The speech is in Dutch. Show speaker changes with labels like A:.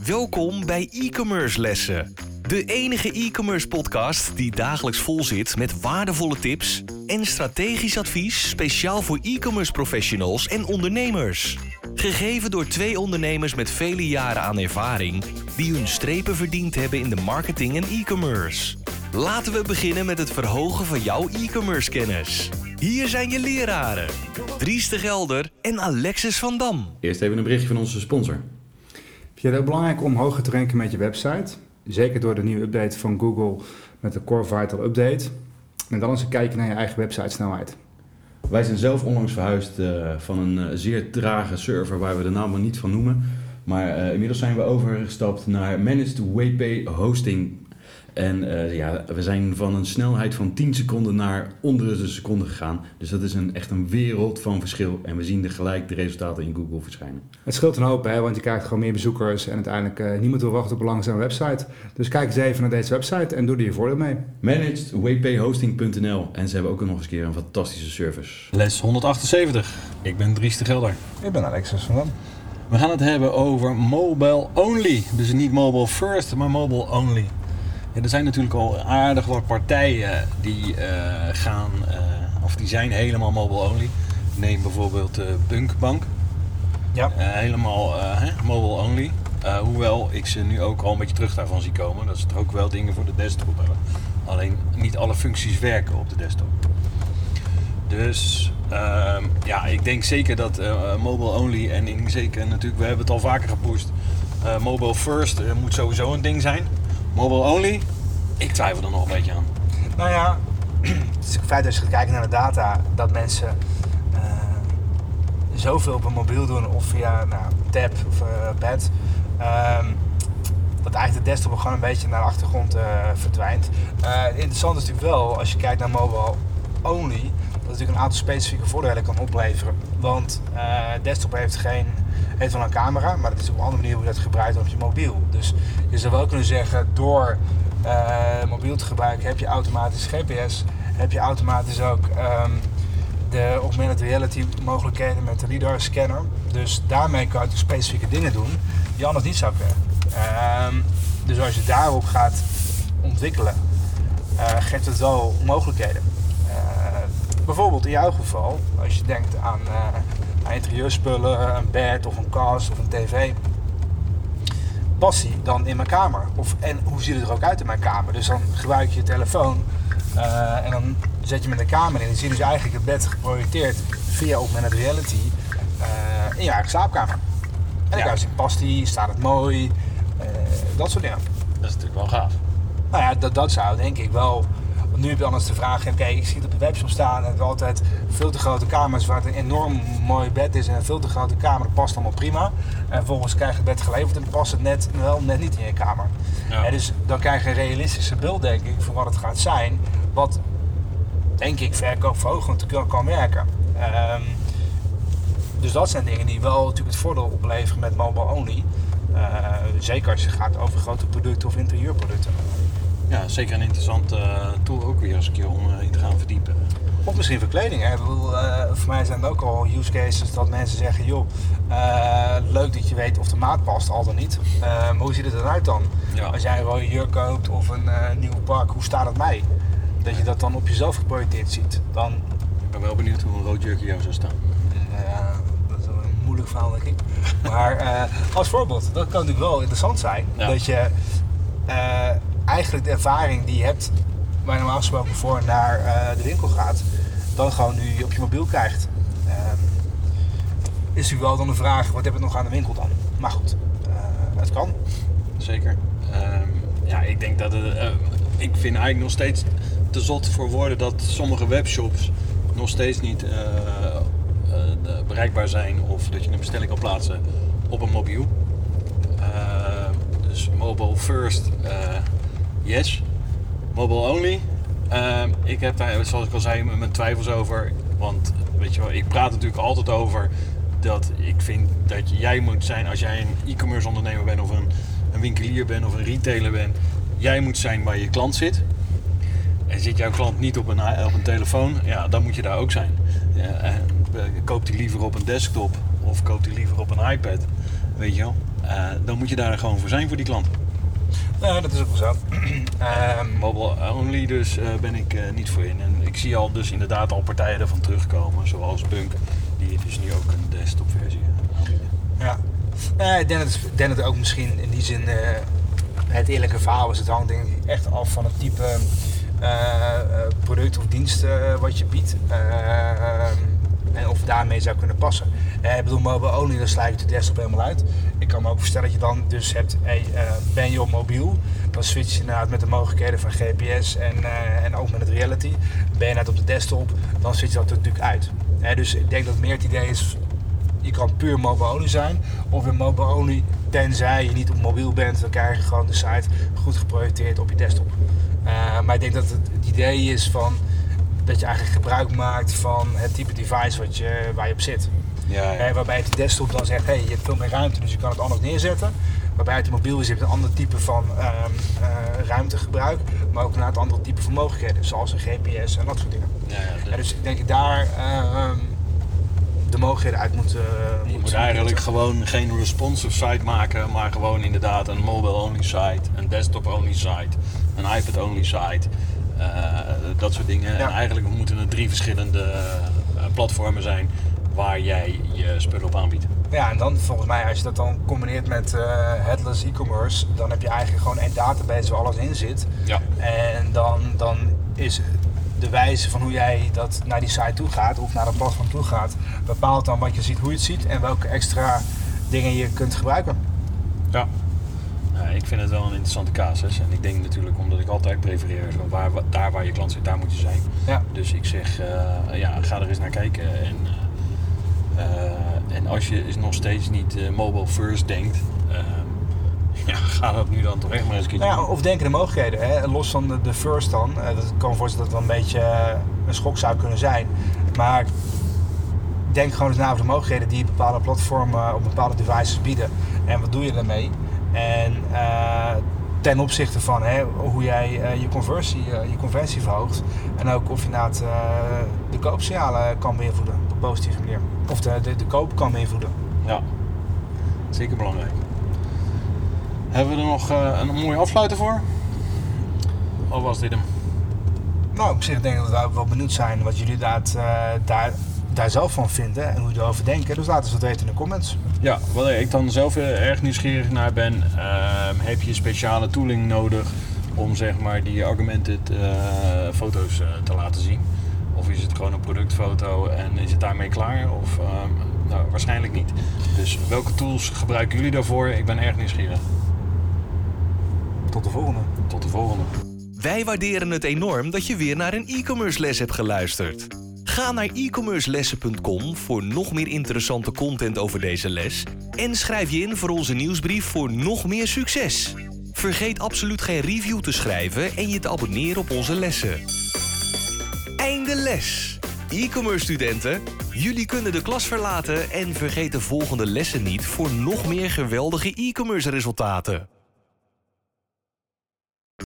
A: Welkom bij e-commerce lessen. De enige e-commerce podcast die dagelijks vol zit met waardevolle tips en strategisch advies speciaal voor e-commerce professionals en ondernemers. Gegeven door 2 ondernemers met vele jaren aan ervaring die hun strepen verdiend hebben in de marketing en e-commerce. Laten we beginnen met het verhogen van jouw e-commerce kennis. Hier zijn je leraren, Dries de Gelder en Alexis van Dam.
B: Eerst even een berichtje van onze sponsor.
C: Vind je het ook belangrijk om hoger te ranken met je website? Zeker door de nieuwe update van Google met de Core Vital Update. En dan eens een kijkje naar je eigen websitesnelheid.
B: Wij zijn zelf onlangs verhuisd van een zeer trage server waar we de naam maar niet van noemen. Maar inmiddels zijn we overgestapt naar Managed WP Hosting. En we zijn van een snelheid van 10 seconden naar onder de seconde gegaan. Dus dat is echt een wereld van verschil. En we zien gelijk de resultaten in Google verschijnen.
C: Het scheelt een hoop, hè, want je krijgt gewoon meer bezoekers en uiteindelijk niemand wil wachten op een langzame website. Dus kijk eens even naar deze website en doe er je voordeel mee.
B: ManagedWPHosting.nl. En ze hebben ook nog eens een keer een fantastische service.
D: Les 178. Ik ben Dries de Gelder.
E: Ik ben Alexis van Dam.
D: We gaan het hebben over mobile only. Dus niet mobile first, maar mobile only. Ja, er zijn natuurlijk al aardig wat partijen die die zijn helemaal mobile only. Neem bijvoorbeeld Bunkbank.
E: Ja.
D: Helemaal mobile only. Hoewel ik ze nu ook al een beetje terug daarvan zie komen. Dat ze er ook wel dingen voor de desktop hebben. Alleen niet alle functies werken op de desktop. Dus ik denk zeker dat mobile only en zeker natuurlijk, we hebben het al vaker gepusht. Mobile first moet sowieso een ding zijn. Mobile only, ik twijfel er nog een beetje aan.
E: Nou ja, het is een feit als je gaat kijken naar de data dat mensen zoveel op een mobiel doen of via tab of pad. Dat eigenlijk de desktop gewoon een beetje naar de achtergrond verdwijnt. Interessant is natuurlijk wel, als je kijkt naar mobile only, dat het natuurlijk een aantal specifieke voordelen kan opleveren. Want desktop heeft wel een camera, maar dat is op een andere manier hoe je dat gebruikt op je mobiel. Dus je zou wel kunnen zeggen, door mobiel te gebruiken heb je automatisch GPS, heb je automatisch ook de augmented reality mogelijkheden met de LiDAR scanner. Dus daarmee kan je specifieke dingen doen die je anders niet zou kunnen. Dus als je daarop gaat ontwikkelen, geeft het wel mogelijkheden. Bijvoorbeeld in jouw geval, als je denkt aan interieurspullen, een bed of een kast of een tv. Past die dan in mijn kamer? En hoe ziet het er ook uit in mijn kamer? Dus dan gebruik je je telefoon en dan zet je hem in de kamer in. En zie je dus eigenlijk het bed geprojecteerd via augmented reality in je eigen slaapkamer. En dan kan je zien, past die, staat het mooi, dat soort dingen.
D: Dat is natuurlijk wel gaaf.
E: Nou ja, dat zou denk ik wel. Want nu heb je anders de vraag, ik zie het op de webshop staan en het is altijd veel te grote kamers waar het een enorm mooi bed is en een veel te grote kamer, dat past allemaal prima. En vervolgens krijg je het bed geleverd en dan past het net niet in je kamer. Ja. Dus dan krijg je een realistische beeld, denk ik, van wat het gaat zijn. Wat, denk ik, verkoopverhogend kan werken. Dus dat zijn dingen die wel natuurlijk het voordeel opleveren met mobile only. Zeker als je gaat over grote producten of interieurproducten.
D: Ja, zeker een interessante tool ook weer eens een keer om in te gaan verdiepen.
E: Of misschien voor kleding. Hè. Voor mij zijn er ook al use cases dat mensen zeggen, joh, leuk dat je weet of de maat past, al dan niet. Maar hoe ziet het eruit dan? Ja. Als jij een rode jurk koopt of een nieuwe pak, hoe staat het mij? Dat je dat dan op jezelf geprojecteerd ziet. Dan...
D: Ik ben wel benieuwd hoe een rood jurkje jou zou staan.
E: Dat is een moeilijk verhaal, denk ik. Maar als voorbeeld, dat kan natuurlijk wel interessant zijn. Ja. Dat je eigenlijk de ervaring die je hebt, waar je normaal gesproken voor naar de winkel gaat, dan gewoon nu op je mobiel krijgt. Is natuurlijk wel dan de vraag, wat heb je nog aan de winkel dan? Maar goed, het kan.
D: Zeker. Ik denk dat ik vind eigenlijk nog steeds te zot voor woorden dat sommige webshops nog steeds niet bereikbaar zijn of dat je een bestelling kan plaatsen op een mobiel. Dus mobile first, yes. Mobile only. Ik heb daar, zoals ik al zei, mijn twijfels over. Want weet je wel, ik praat natuurlijk altijd over dat ik vind dat jij moet zijn, als jij een e-commerce ondernemer bent of een winkelier bent of een retailer bent, jij moet zijn waar je klant zit. En zit jouw klant niet op een telefoon, ja, dan moet je daar ook zijn. Ja, koopt hij liever op een desktop of koopt hij liever op een iPad? weet je wel. Dan moet je daar gewoon voor zijn voor die klant.
E: Ja, dat is ook wel zo.
D: Mobile only dus ben ik niet voor in. En ik zie al dus inderdaad al partijen ervan terugkomen, zoals Bunk, die dus nu ook een desktop versie aanbieden.
E: Ja, ik denk dat het ook misschien in die zin het eerlijke verhaal is. Het hangt denk ik echt af van het type product of dienst wat je biedt. En of daarmee zou kunnen passen. Ik bedoel, mobile only, dan sluit je de desktop helemaal uit. Ik kan me ook voorstellen dat je dan dus hebt, ben je op mobiel, dan switch je inderdaad met de mogelijkheden van GPS en ook met het reality. Ben je net op de desktop, dan switch je dat natuurlijk uit. Dus ik denk dat meer het idee is, je kan puur mobile only zijn, of weer mobile only, tenzij je niet op mobiel bent, dan krijg je gewoon de site goed geprojecteerd op je desktop. Maar ik denk dat het idee is van dat je eigenlijk gebruik maakt van het type device waar je op zit.
D: Ja.
E: Waarbij het de desktop dan zegt, je hebt veel meer ruimte, dus je kan het anders neerzetten. Waarbij het mobiel is, je hebt een ander type van ruimtegebruik, maar ook een ander type van mogelijkheden, zoals een GPS en dat soort dingen. Dus ik denk dat daar de mogelijkheden uit moet.
D: Je moet eigenlijk gewoon geen responsive site maken, maar gewoon inderdaad een mobile-only site, een desktop-only site, een iPad-only site, dat soort dingen. En eigenlijk moeten er 3 verschillende platformen zijn waar jij je spullen op aanbiedt.
E: Ja, en dan volgens mij, als je dat dan combineert met headless e-commerce, dan heb je eigenlijk gewoon één database waar alles in zit.
D: Ja.
E: En dan is de wijze van hoe jij dat naar die site toe gaat of naar dat platform toe gaat, bepaalt dan wat je ziet, hoe je het ziet en welke extra dingen je kunt gebruiken.
D: Ja. Ik vind het wel een interessante casus. En ik denk natuurlijk, omdat ik altijd prefereer, daar waar je klant zit, daar moet je zijn.
E: Ja.
D: Dus ik zeg, ga er eens naar kijken. En als je nog steeds niet mobile first denkt, ga dat nu dan toch echt maar eens een keertje doen.
E: Of denken de mogelijkheden, hè? Los van de first dan. Dat kan me voorstellen dat het wel een beetje een schok zou kunnen zijn. Maar denk gewoon eens na over de mogelijkheden die bepaalde platformen op bepaalde devices bieden. En wat doe je daarmee? En ten opzichte van hoe jij je conversie verhoogt. En ook of je inderdaad de koopsignalen kan beïnvloeden op een positieve manier. Of de koop kan beïnvloeden.
D: Ja, zeker belangrijk. Hebben we er nog een mooie afsluiter voor? Of was dit hem?
E: Nou, op zich denk ik dat we ook wel benieuwd zijn wat jullie daar zelf van vinden en hoe jullie erover denken. Dus laten ze het weten in de comments.
D: Ja, wat ik dan zelf erg nieuwsgierig naar ben, heb je speciale tooling nodig om zeg maar die augmented foto's te laten zien? Of is het gewoon een productfoto en is het daarmee klaar? Of waarschijnlijk niet. Dus welke tools gebruiken jullie daarvoor? Ik ben erg nieuwsgierig.
E: Tot de volgende.
D: Tot de volgende.
A: Wij waarderen het enorm dat je weer naar een e-commerce les hebt geluisterd. Ga naar e-commercelessen.com voor nog meer interessante content over deze les en schrijf je in voor onze nieuwsbrief voor nog meer succes. Vergeet absoluut geen review te schrijven en je te abonneren op onze lessen. Einde les! E-commerce studenten, jullie kunnen de klas verlaten en vergeet de volgende lessen niet voor nog meer geweldige e-commerce resultaten.